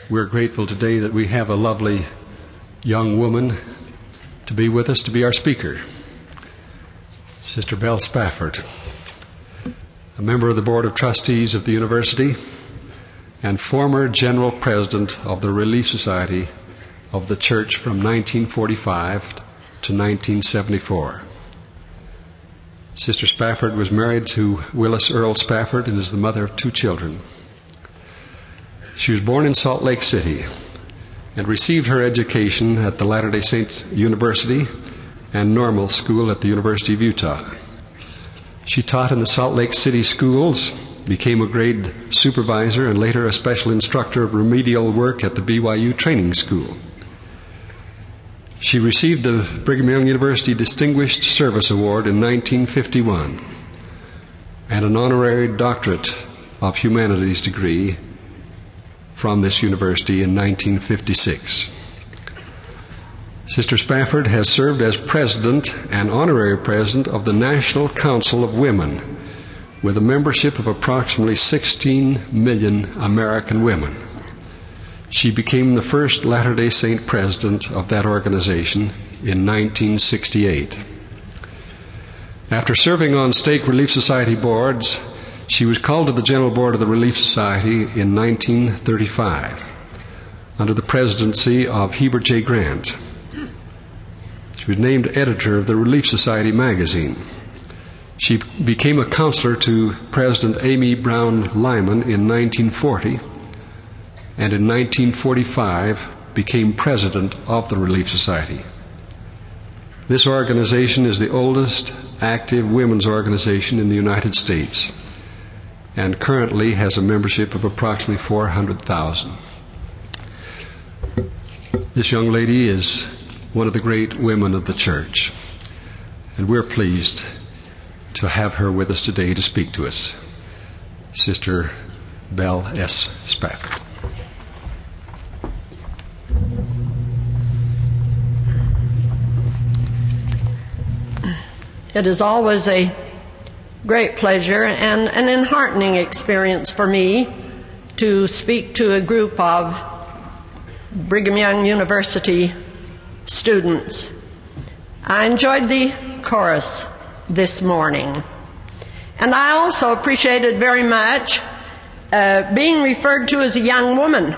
We're grateful today that we have a lovely young woman to be with us, to be our speaker. Sister Belle Spafford, a member of the Board of Trustees of the University and former General President of the Relief Society of the Church from 1945 to 1974. Sister Spafford was married to Willis Earl Spafford and is the mother of 2 children. She was born in Salt Lake City and received her education at the Latter-day Saints University and Normal School at the University of Utah. She taught in the Salt Lake City schools, became a grade supervisor, and later a special instructor of remedial work at the BYU Training School. She received the Brigham Young University Distinguished Service Award in 1951 and an honorary doctorate of humanities degree from this university in 1956. Sister Spafford has served as president and honorary president of the National Council of Women, with a membership of approximately 16 million American women. She became the first Latter-day Saint president of that organization in 1968. After serving on Stake Relief Society boards, she was called to the General Board of the Relief Society in 1935 under the presidency of Heber J. Grant. She was named editor of the Relief Society magazine. She became a counselor to President Amy Brown Lyman in 1940, and in 1945 became president of the Relief Society. This organization is the oldest active women's organization in the United States and currently has a membership of approximately 400,000. This young lady is one of the great women of the church, and we're pleased to have her with us today to speak to us. Sister Belle S. Spafford. It is always a great pleasure and an enheartening experience for me to speak to a group of Brigham Young University students. I enjoyed the chorus this morning, and I also appreciated very much being referred to as a young woman.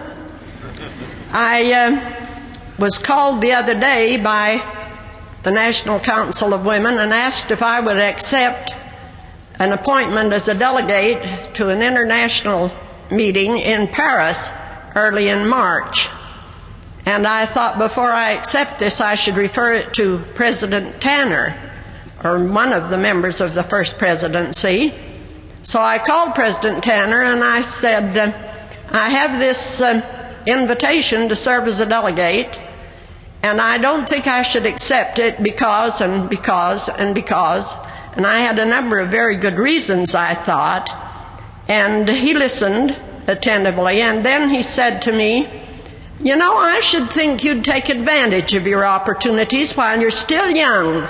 I was called the other day by the National Council of Women and asked if I would accept an appointment as a delegate to an international meeting in Paris early in March. And I thought before I accept this, I should refer it to President Tanner, or one of the members of the first presidency. So I called President Tanner and I said, I have this invitation to serve as a delegate, and I don't think I should accept it because. And I had a number of very good reasons, I thought. And he listened attentively, and then he said to me, you know, I should think you'd take advantage of your opportunities while you're still young.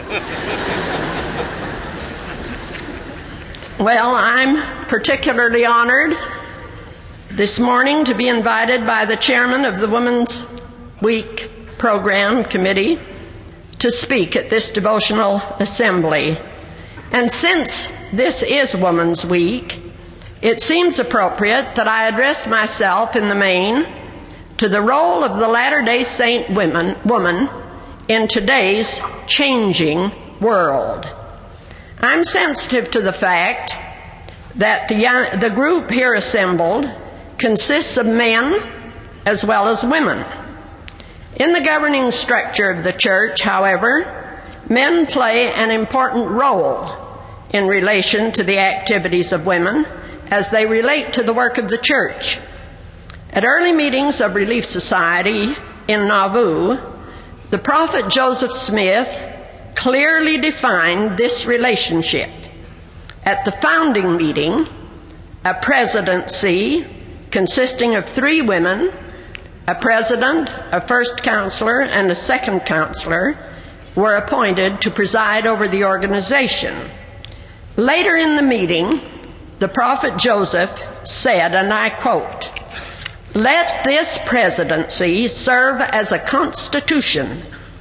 Well, I'm particularly honored this morning to be invited by the chairman of the Women's Week Program Committee to speak at this devotional assembly. And since this is Women's Week, it seems appropriate that I address myself in the main to the role of the Latter-day Saint woman in today's changing world. I'm sensitive to the fact that the group here assembled consists of men as well as women. In the governing structure of the church, however, men play an important role in relation to the activities of women as they relate to the work of the church. At early meetings of Relief Society in Nauvoo, the prophet Joseph Smith clearly defined this relationship. At the founding meeting, a presidency consisting of 3 women, a president, a first counselor, and a second counselor, were appointed to preside over the organization. Later in the meeting, the prophet Joseph said, and I quote, Let this presidency serve as a constitution.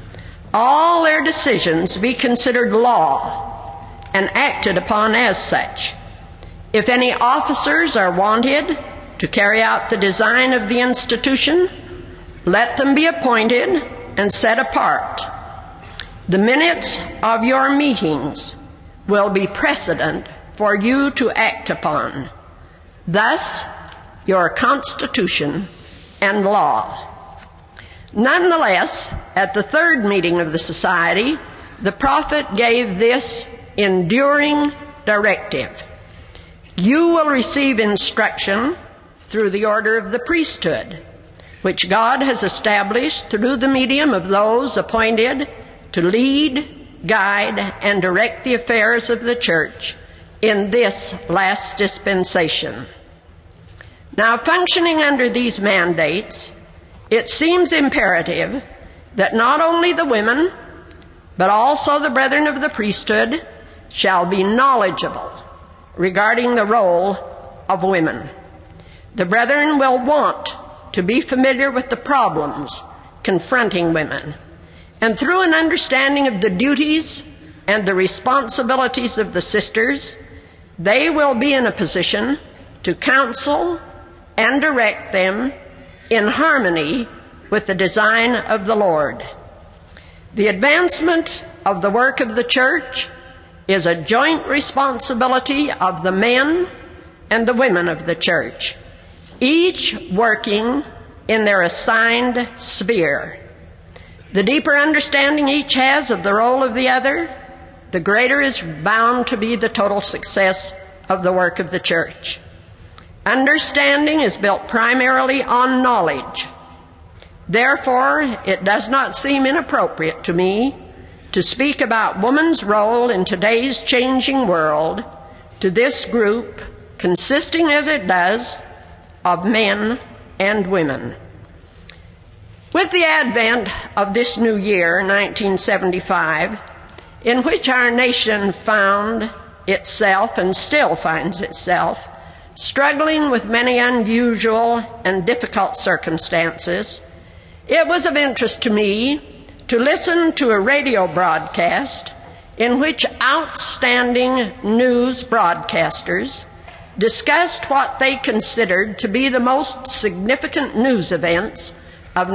All their decisions be considered law and acted upon as such. If any officers are wanted to carry out the design of the institution, let them be appointed and set apart. The minutes of your meetings will be precedent for you to act upon. Thus, your constitution and law. Nonetheless, at the third meeting of the society, the prophet gave this enduring directive. You will receive instruction through the order of the priesthood, which God has established through the medium of those appointed to lead, guide, and direct the affairs of the church in this last dispensation. Now, functioning under these mandates, it seems imperative that not only the women, but also the brethren of the priesthood shall be knowledgeable regarding the role of women. The brethren will want to be familiar with the problems confronting women, and through an understanding of the duties and the responsibilities of the sisters, they will be in a position to counsel and direct them in harmony with the design of the Lord. The advancement of the work of the church is a joint responsibility of the men and the women of the church, each working in their assigned sphere. The deeper understanding each has of the role of the other, the greater is bound to be the total success of the work of the church. Understanding is built primarily on knowledge. Therefore, it does not seem inappropriate to me to speak about woman's role in today's changing world to this group, consisting as it does of men and women. With the advent of this new year, 1975, in which our nation found itself and still finds itself struggling with many unusual and difficult circumstances, it was of interest to me to listen to a radio broadcast in which outstanding news broadcasters discussed what they considered to be the most significant news events of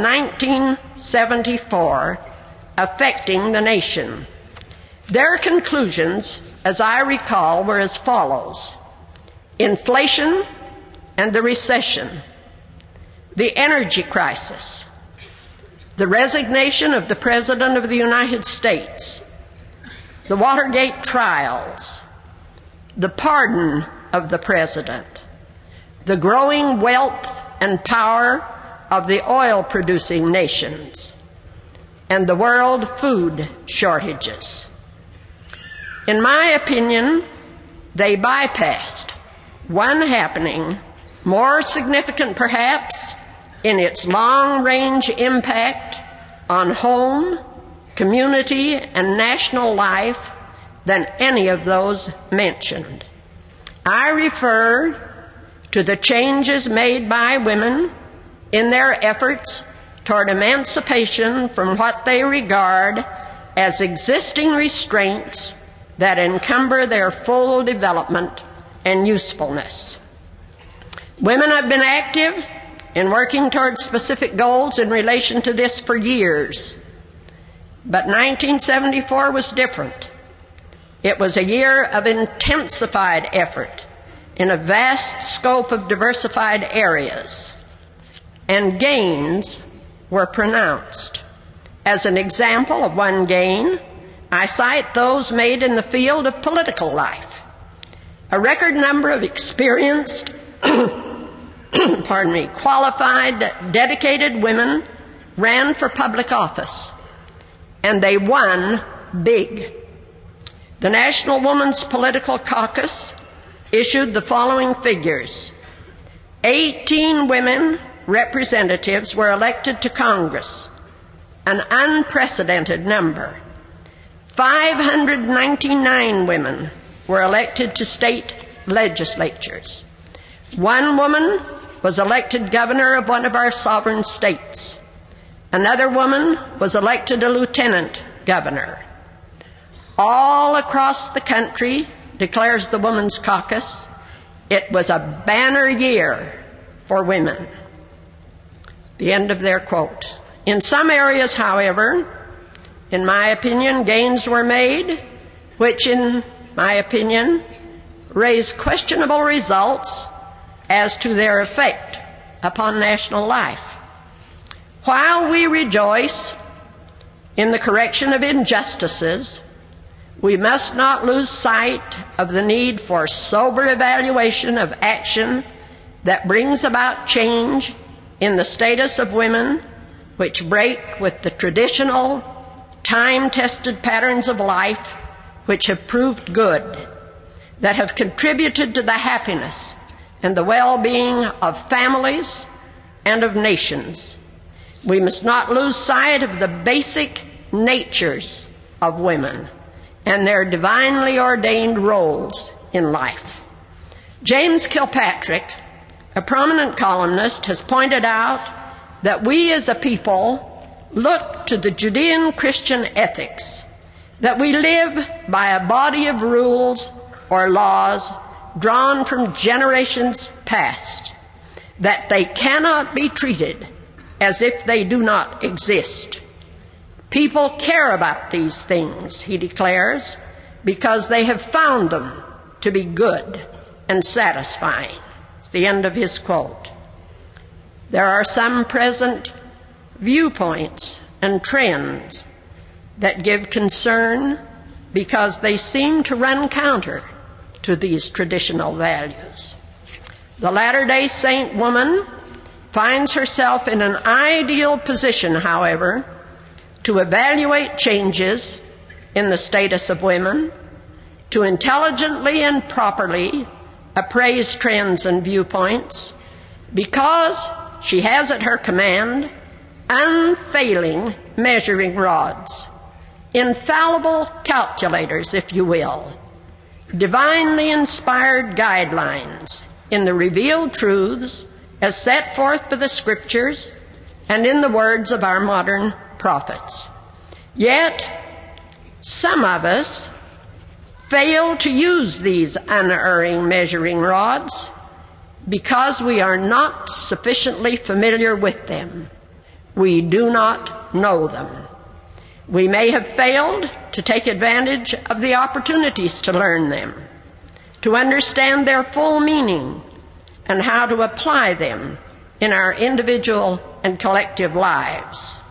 1974 affecting the nation. Their conclusions, as I recall, were as follows: inflation and the recession, the energy crisis, the resignation of the President of the United States, the Watergate trials, the pardon of the President, the growing wealth and power of the oil-producing nations, and the world food shortages. In my opinion, they bypassed one happening more significant perhaps in its long-range impact on home, community, and national life than any of those mentioned. I refer to the changes made by women in their efforts toward emancipation from what they regard as existing restraints that encumber their full development and usefulness. Women have been active in working toward specific goals in relation to this for years. But 1974 was different. It was a year of intensified effort in a vast scope of diversified areas, and gains were pronounced. As an example of one gain, I cite those made in the field of political life. A record number of experienced qualified, dedicated women ran for public office, and they won big. The National Women's Political Caucus issued the following figures. 18 women representatives were elected to Congress, an unprecedented number. 599 women were elected to state legislatures. One woman was elected governor of one of our sovereign states. Another woman was elected a lieutenant governor. All across the country, declares the Women's Caucus, it was a banner year for women. The end of their quote. In some areas, however, in my opinion, gains were made, which, in my opinion, raised questionable results as to their effect upon national life. While we rejoice in the correction of injustices, we must not lose sight of the need for sober evaluation of action that brings about change in the status of women, which break with the traditional, time-tested patterns of life which have proved good, that have contributed to the happiness and the well-being of families and of nations. We must not lose sight of the basic natures of women and their divinely ordained roles in life. James Kilpatrick, a prominent columnist, has pointed out that we as a people look to the Judean Christian ethics, that we live by a body of rules or laws drawn from generations past, that they cannot be treated as if they do not exist. People care about these things, he declares, because they have found them to be good and satisfying. It's the end of his quote. There are some present viewpoints and trends that give concern because they seem to run counter to these traditional values. The Latter-day Saint woman finds herself in an ideal position, however, to evaluate changes in the status of women, to intelligently and properly appraise trends and viewpoints, because she has at her command unfailing measuring rods, infallible calculators, if you will, divinely inspired guidelines in the revealed truths as set forth by the Scriptures and in the words of our modern prophets. Yet, some of us fail to use these unerring measuring rods because we are not sufficiently familiar with them. We do not know them. We may have failed to take advantage of the opportunities to learn them, to understand their full meaning, and how to apply them in our individual and collective lives.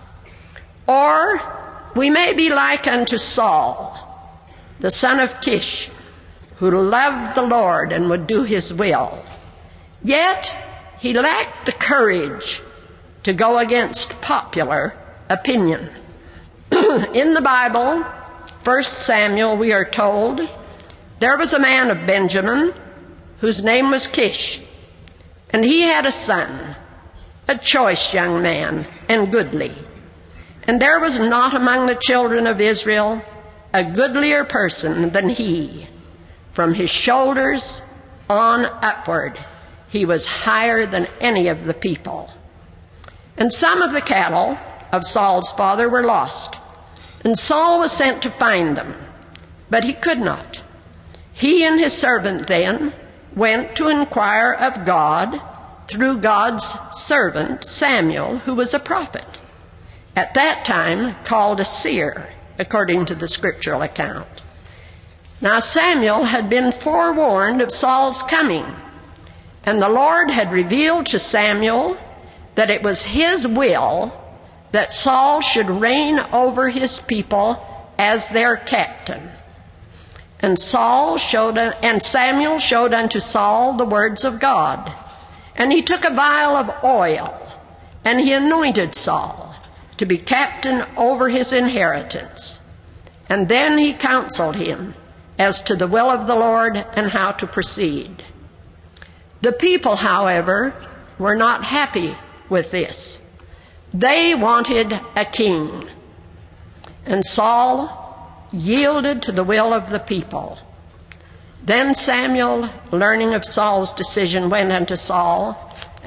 Or we may be like unto Saul, the son of Kish, who loved the Lord and would do his will. Yet he lacked the courage to go against popular opinion. In the Bible, 1 Samuel, we are told, there was a man of Benjamin whose name was Kish, and he had a son, a choice young man and goodly. And there was not among the children of Israel a goodlier person than he. From his shoulders on upward, he was higher than any of the people. And some of the cattle of Saul's father were lost, and Saul was sent to find them, but he could not. He and his servant then went to inquire of God through God's servant Samuel, who was a prophet, at that time called a seer, according to the scriptural account. Now Samuel had been forewarned of Saul's coming, and the Lord had revealed to Samuel that it was his will that Saul should reign over his people as their captain. And Samuel showed unto Saul the words of God. And he took a vial of oil, and he anointed Saul to be captain over his inheritance. And then he counseled him as to the will of the Lord and how to proceed. The people, however, were not happy with this. They wanted a king. And Saul yielded to the will of the people. Then Samuel, learning of Saul's decision, went unto Saul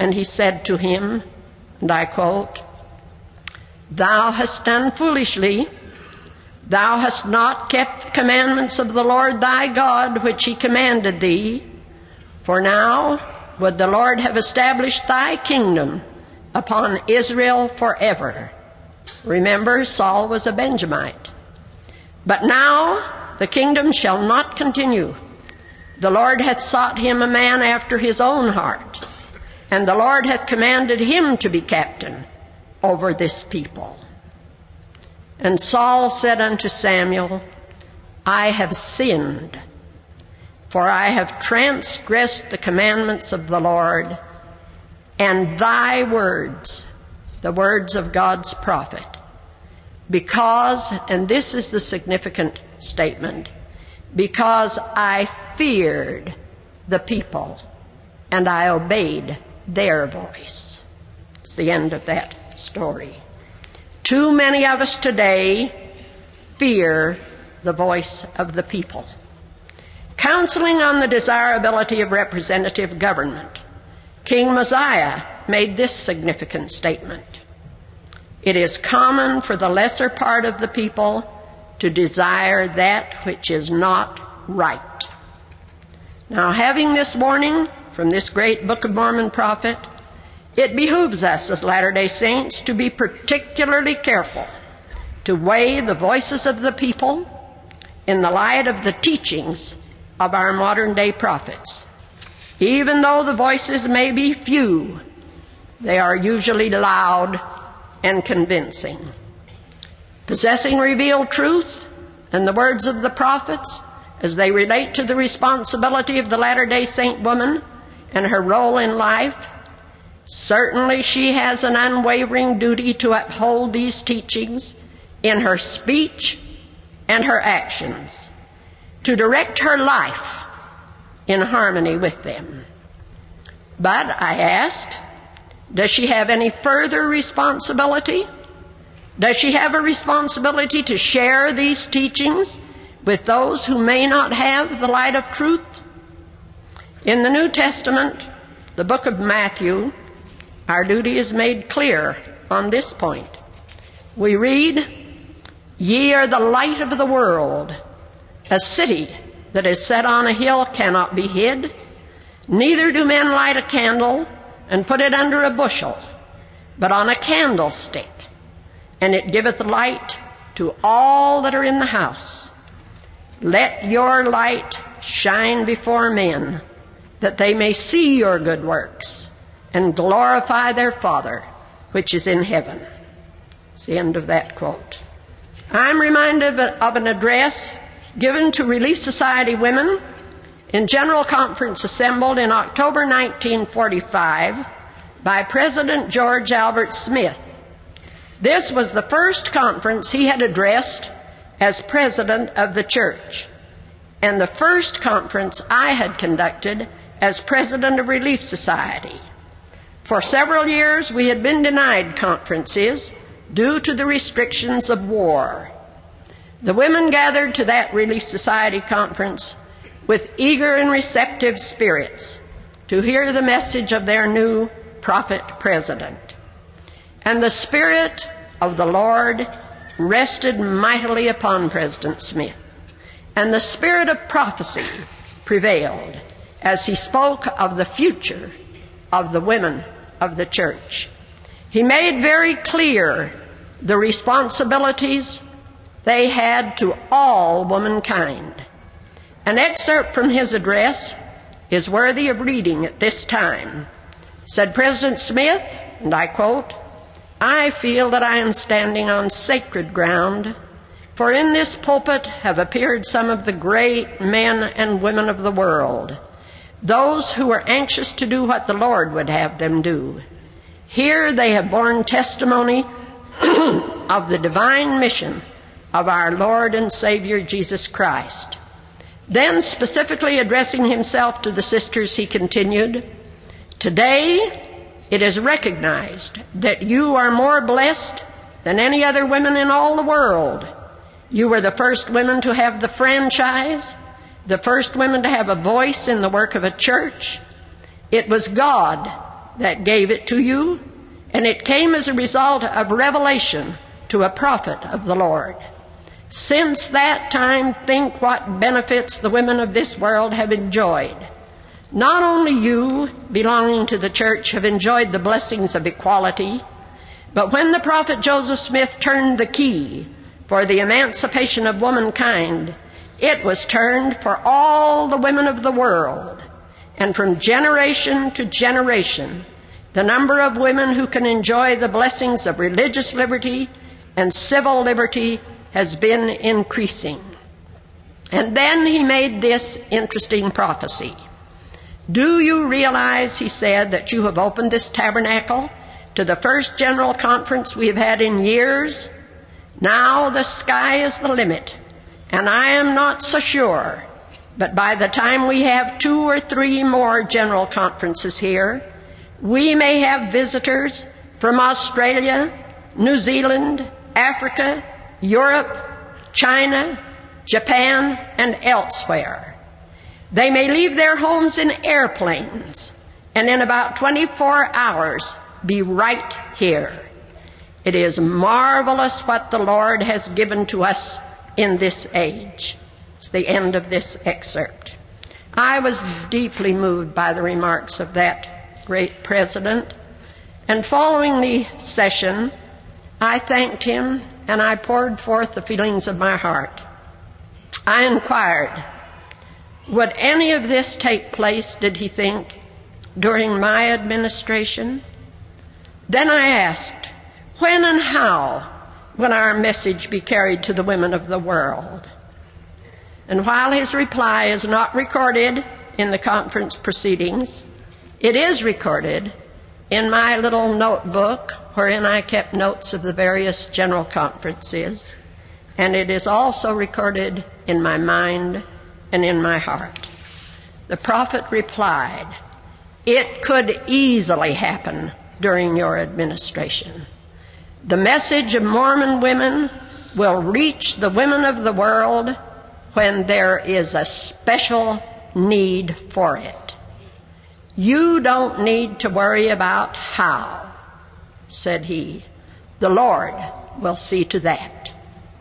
and he said to him, and I quote, "Thou hast done foolishly. Thou hast not kept the commandments of the Lord thy God, which he commanded thee. For now would the Lord have established thy kingdom upon Israel forever." Remember, Saul was a Benjamite. "But now the kingdom shall not continue. The Lord hath sought him a man after his own heart, and the Lord hath commanded him to be captain over this people." And Saul said unto Samuel, "I have sinned, for I have transgressed the commandments of the Lord, and thy words," the words of God's prophet, "because," and this is the significant statement, "because I feared the people, and I obeyed their voice." It's the end of that story. Too many of us today fear the voice of the people. Counseling on the desirability of representative government, King Mosiah made this significant statement: "It is common for the lesser part of the people to desire that which is not right." Now, having this warning from this great Book of Mormon prophet, it behooves us as Latter-day Saints to be particularly careful to weigh the voices of the people in the light of the teachings of our modern-day prophets. Even though the voices may be few, they are usually loud and convincing. Possessing revealed truth and the words of the prophets as they relate to the responsibility of the Latter-day Saint woman and her role in life, certainly she has an unwavering duty to uphold these teachings in her speech and her actions, to direct her life in harmony with them. But I asked, does she have any further responsibility? Does she have a responsibility to share these teachings with those who may not have the light of truth? In the New Testament, the book of Matthew, our duty is made clear on this point. We read, "Ye are the light of the world. A city that is set on a hill cannot be hid. Neither do men light a candle and put it under a bushel, but on a candlestick, and it giveth light to all that are in the house. Let your light shine before men, that they may see your good works and glorify their Father which is in heaven." It's the end of that quote. I'm reminded of an address given to Relief Society women in General Conference assembled in October 1945 by President George Albert Smith. This was the first conference he had addressed as president of the church, and the first conference I had conducted as president of Relief Society. For several years we had been denied conferences due to the restrictions of war. The women gathered to that Relief Society conference with eager and receptive spirits to hear the message of their new prophet president. And the Spirit of the Lord rested mightily upon President Smith, and the spirit of prophecy prevailed as he spoke of the future of the women of the church. He made very clear the responsibilities they had to all womankind. An excerpt from his address is worthy of reading at this time. Said President Smith, and I quote, "I feel that I am standing on sacred ground, for in this pulpit have appeared some of the great men and women of the world, those who were anxious to do what the Lord would have them do. Here they have borne testimony of the divine mission of our Lord and Savior Jesus Christ." Then, specifically addressing himself to the sisters, he continued, "Today it is recognized that you are more blessed than any other women in all the world. You were the first women to have the franchise, the first women to have a voice in the work of a church. It was God that gave it to you, and it came as a result of revelation to a prophet of the Lord. Since that time, think what benefits the women of this world have enjoyed. Not only you, belonging to the church, have enjoyed the blessings of equality, but when the prophet Joseph Smith turned the key for the emancipation of womankind, it was turned for all the women of the world. And from generation to generation, the number of women who can enjoy the blessings of religious liberty and civil liberty has been increasing. And then he made this interesting prophecy. Do you realize, he said, that you have opened this tabernacle to the first general conference we have had in years? Now the sky is the limit, and I am not so sure, but by the time we have 2 or 3 more general conferences here, we may have visitors from Australia, New Zealand, Africa, Europe, China, Japan, and elsewhere. They may leave their homes in airplanes and in about 24 hours be right here. It is marvelous what the Lord has given to us in this age. It's the end of this excerpt. I was deeply moved by the remarks of that great president, and following the session, I thanked him and I poured forth the feelings of my heart. I inquired, would any of this take place, did he think, during my administration? Then I asked, when and how will our message be carried to the women of the world? And while his reply is not recorded in the conference proceedings, it is recorded in my little notebook wherein I kept notes of the various general conferences, and it is also recorded in my mind and in my heart. The prophet replied, it could easily happen during your administration. The message of Mormon women will reach the women of the world when there is a special need for it. You don't need to worry about how, said he. The Lord will see to that.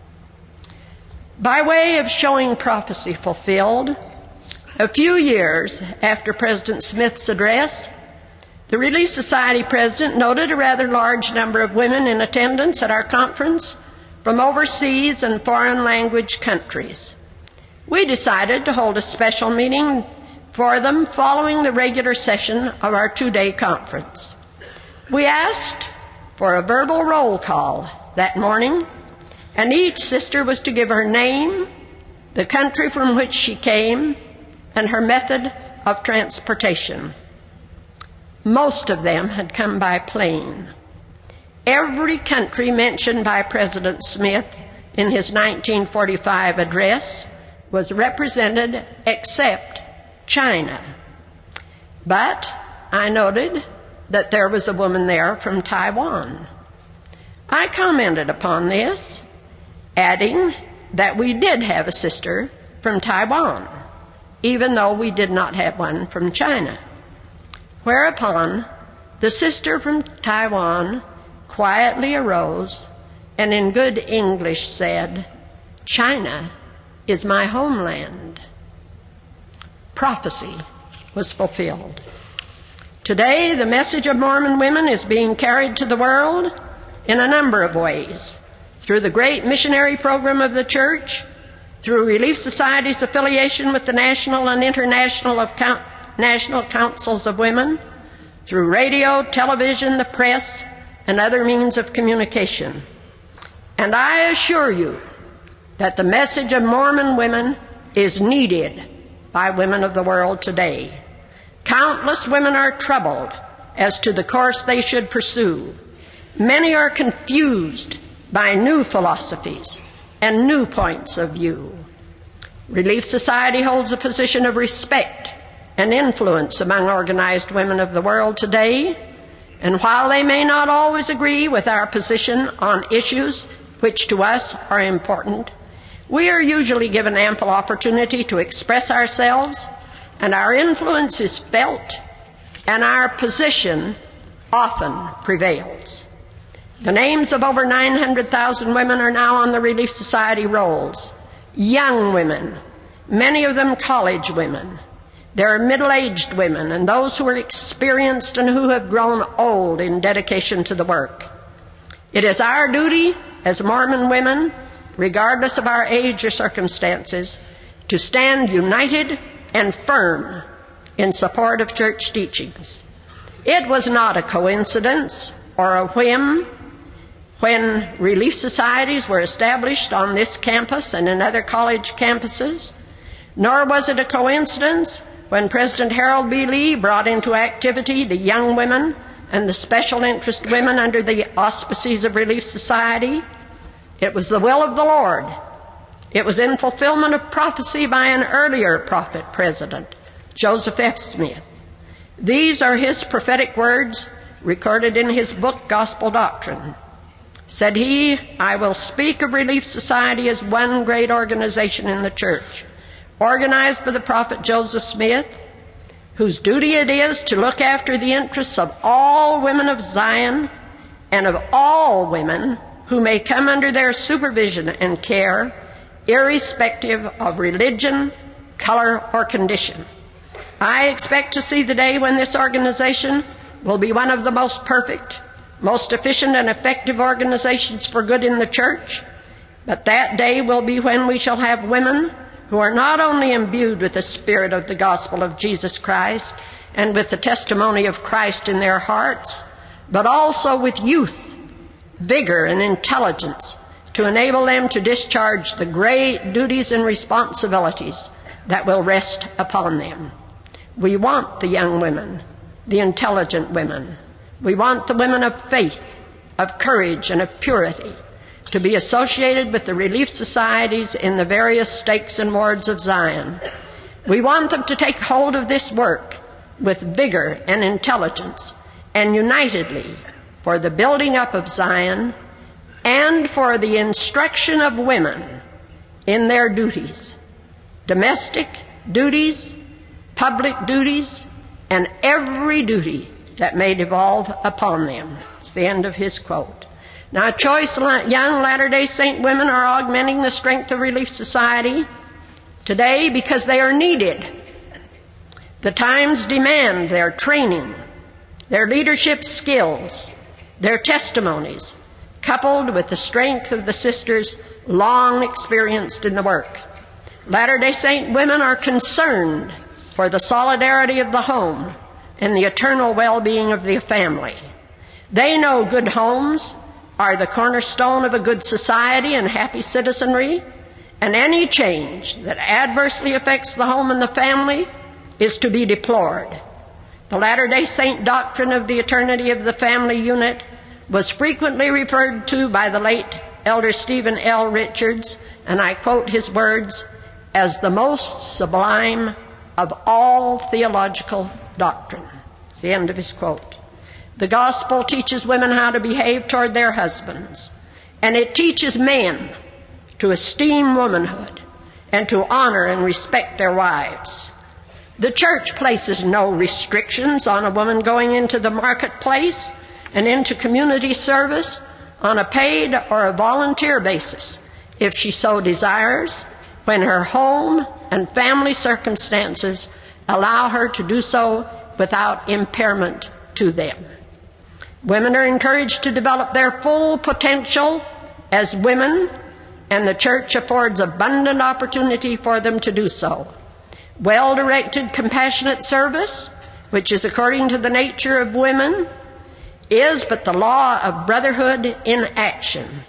By way of showing prophecy fulfilled, a few years after President Smith's address, the Relief Society president noted a rather large number of women in attendance at our conference from overseas and foreign language countries. We decided to hold a special meeting for them following the regular session of our 2-day conference. We asked for a verbal roll call that morning, and each sister was to give her name, the country from which she came, and her method of transportation. Most of them had come by plane. Every country mentioned by President Smith in his 1945 address was represented except China. But I noted that there was a woman there from Taiwan. I commented upon this, adding that we did have a sister from Taiwan, even though we did not have one from China. Whereupon the sister from Taiwan quietly arose and in good English said, China is my homeland. Prophecy was fulfilled. Today, the message of Mormon women is being carried to the world in a number of ways. Through the great missionary program of the church, through Relief Society's affiliation with the national and international National Councils of Women, through radio, television, the press, and other means of communication. And I assure you that the message of Mormon women is needed by women of the world today. Countless women are troubled as to the course they should pursue. Many are confused by new philosophies and new points of view. Relief Society holds a position of respect and influence among organized women of the world today, and while they may not always agree with our position on issues which to us are important, we are usually given ample opportunity to express ourselves, and our influence is felt and our position often prevails. The names of over 900,000 women are now on the Relief Society rolls. Young women, many of them college women. There are middle-aged women and those who are experienced and who have grown old in dedication to the work. It is our duty as Mormon women, regardless of our age or circumstances, to stand united and firm in support of church teachings. It was not a coincidence or a whim when relief societies were established on this campus and in other college campuses, nor was it a coincidence when President Harold B. Lee brought into activity the young women and the special interest women under the auspices of Relief Society. It was the will of the Lord. It was in fulfillment of prophecy by an earlier prophet president, Joseph F. Smith. These are his prophetic words recorded in his book, Gospel Doctrine. Said he, "I will speak of Relief Society as one great organization in the church, organized by the prophet Joseph Smith, whose duty it is to look after the interests of all women of Zion and of all women who may come under their supervision and care, irrespective of religion, color, or condition. I expect to see the day when this organization will be one of the most perfect, most efficient and effective organizations for good in the church, but that day will be when we shall have women who are not only imbued with the spirit of the gospel of Jesus Christ and with the testimony of Christ in their hearts, but also with youth, vigor, and intelligence to enable them to discharge the great duties and responsibilities that will rest upon them. We want the young women, the intelligent women. We want the women of faith, of courage, and of purity to be associated with the relief societies in the various stakes and wards of Zion. We want them to take hold of this work with vigor and intelligence and unitedly for the building up of Zion and for the instruction of women in their duties, domestic duties, public duties, and every duty that may devolve upon them." It's the end of his quote. Now, choice young Latter-day Saint women are augmenting the strength of Relief Society today because they are needed. The times demand their training, their leadership skills, their testimonies, coupled with the strength of the sisters long experienced in the work. Latter-day Saint women are concerned for the solidarity of the home and the eternal well-being of the family. They know good homes are the cornerstone of a good society and happy citizenry, and any change that adversely affects the home and the family is to be deplored. The Latter-day Saint doctrine of the eternity of the family unit was frequently referred to by the late Elder Stephen L. Richards, and I quote his words, as the most sublime of all theological doctrine. It's the end of his quote. The gospel teaches women how to behave toward their husbands, and it teaches men to esteem womanhood and to honor and respect their wives. The church places no restrictions on a woman going into the marketplace and into community service on a paid or a volunteer basis, if she so desires, when her home and family circumstances allow her to do so without impairment to them. Women are encouraged to develop their full potential as women, and the church affords abundant opportunity for them to do so. Well-directed, compassionate service, which is according to the nature of women, is but the law of brotherhood in action.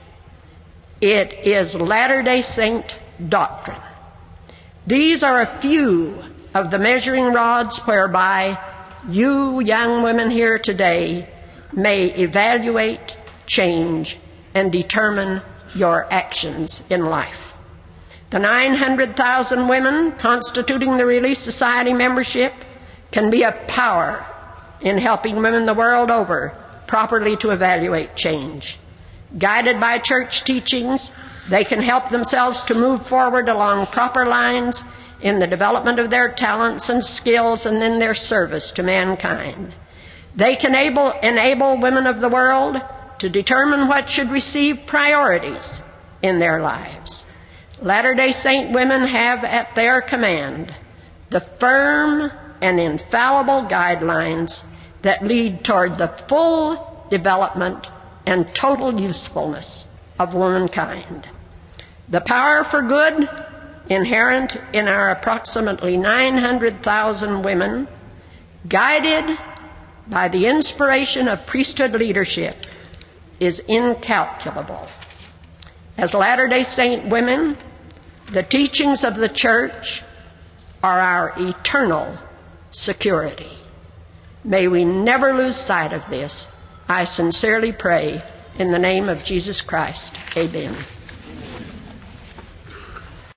It is Latter-day Saint doctrine. These are a few of the measuring rods whereby you young women here today may evaluate, change, and determine your actions in life. The 900,000 women constituting the Relief Society membership can be a power in helping women the world over properly to evaluate change. Guided by church teachings, they can help themselves to move forward along proper lines in the development of their talents and skills and in their service to mankind. They can enable women of the world to determine what should receive priorities in their lives. Latter-day Saint women have at their command the firm and infallible guidelines that lead toward the full development and total usefulness of womankind. The power for good inherent in our approximately 900,000 women, guided by the inspiration of priesthood leadership, is incalculable. As Latter-day Saint women, the teachings of the Church are our eternal security. May we never lose sight of this. I sincerely pray in the name of Jesus Christ. Amen.